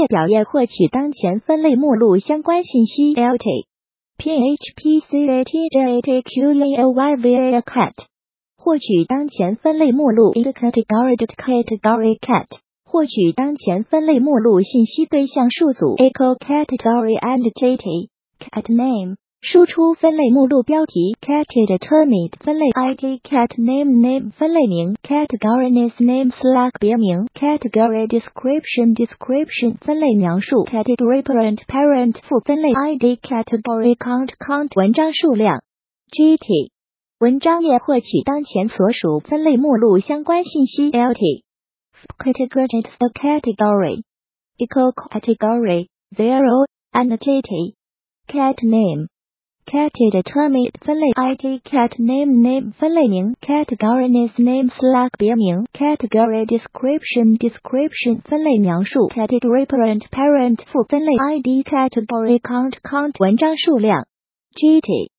列表页获取当前分类目录相关信息 LT PHPCATJATQALYVA cat 获取当前分类目录 category cat 获取当前分类目录信息对象数组 echo category and JT cat name 输出分类目录标题 cat_determined 分类 ID cat name 分类名 category name别名 category description 分类描述 category parent 副分类 ID category count 文章数量 GT 文章页获取当前所属分类目录相关信息 LT category equal category 0 and JT cat name cat_determined 分类 ID cat name 分类名 category name别名 category description 分类描述 category parent 副分类 ID category count 文章数量 GT